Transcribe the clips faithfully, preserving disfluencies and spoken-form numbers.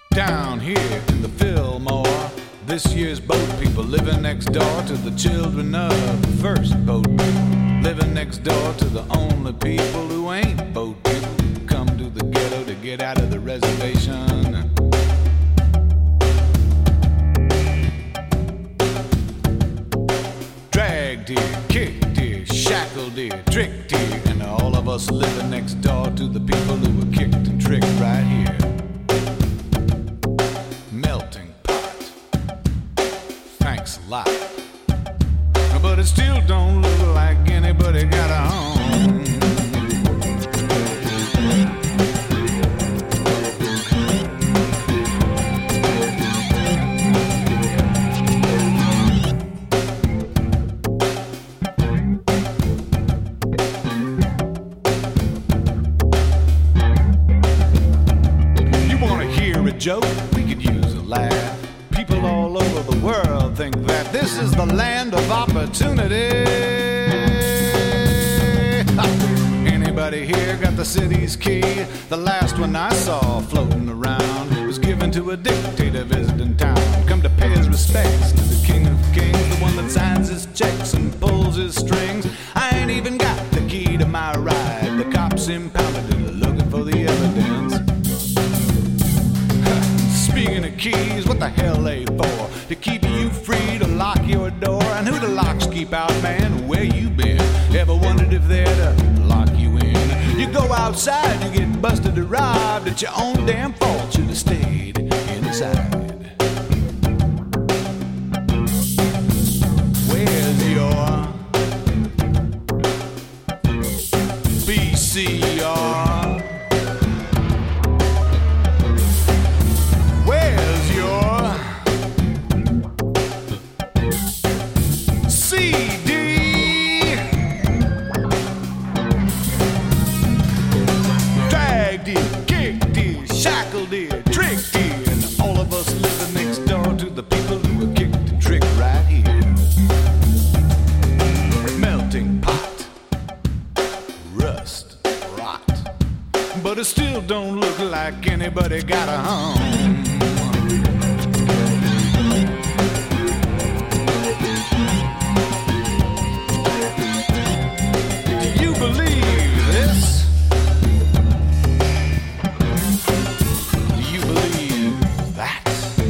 Down here in the Fillmore, this year's boat people living next door to the children of the first boat people, living next door to the only people who ain't boat people, who come to the ghetto to get out of the reservation. Drag deer, kick deer, shackle deer, trick deer, and all of us living next door to the people who were kicked and tricked right here. Melting pot. Thanks a lot. But it still don't look like anybody got a home. Joke, we could use a laugh. People all over the world think that this is the land of opportunity. Anybody here got the city's key? The last one I saw floating around was given to a dictator visiting town. Come to pay his respects to the king of kings, the one that signs his checks and pulls his strings. I ain't even got the key to my ride. The cops impounded it, looking for the evidence. Speaking of keys, what the hell they for? To keep you free, to lock your door. And who the locks keep out, man? Where you been? Ever wondered if they're to lock you in? You go outside, you get busted or robbed. It's your own damn fault, should have stayed inside. Where's your V C R? But it still don't look like anybody got a home. Do you believe this? Do you believe that?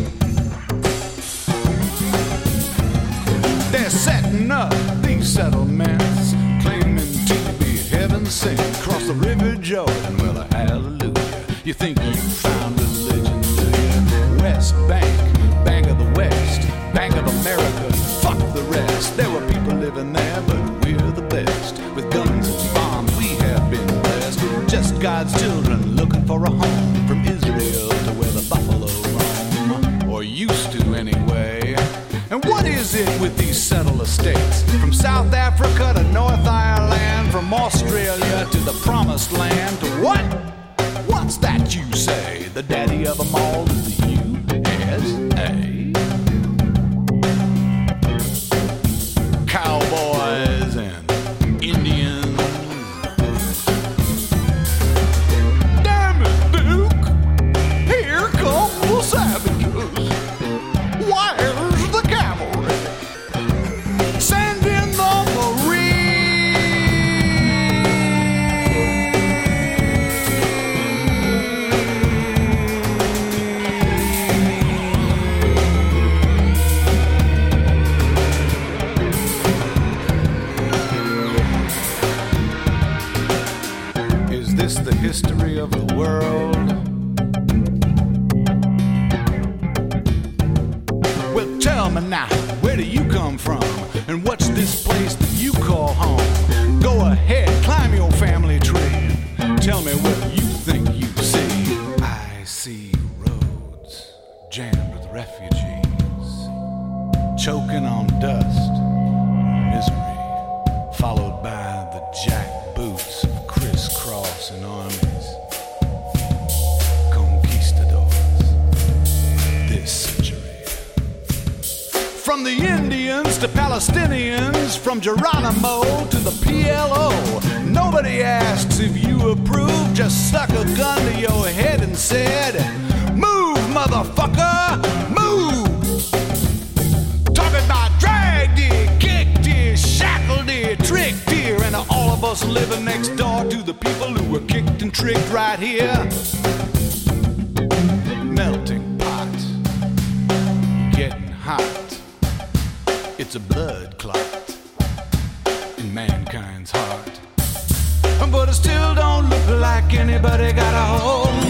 They're setting up these settlements, claiming to be heaven sent across the River Jordan. Well, hallelujah. You think you found religion, do you? West Bank, Bank of the West, Bank of America, fuck the rest. There were people living there, but we're the best. With guns and bombs, we have been blessed. Just God's children looking for a home. From Israel to where the buffalo roam, or used to anyway. And what is it with these settler states? From South Africa to North Ireland, from Australia to the Promised Land, to what? What's that you say? The daddy of them all is the U S A. Cowboys and Indians. Damn it, Duke! Here come the savages. Where's the cavalry? Send in the Marines. Is this the history of the world? Well, tell me now, where do you come from? And what's this place that you call home? Go ahead, climb your family tree. Tell me what you think you see. I see roads jammed with refugees, choking on dust, misery, followed by the jack boots of crisscrossing armies. Conquistadors this century. From the Indians to Palestinians, from Geronimo to the P L O, nobody asks if you approve, just stuck a gun to your head and said, move, mother motherfucker, move. Talking about dragged here, kicked here, shackled here, tricked here, and all of us living next door to the people who were kicked and tricked right here. Melting pot, getting hot. It's a blood clot in mankind's heart. But it still don't look like anybody got a hold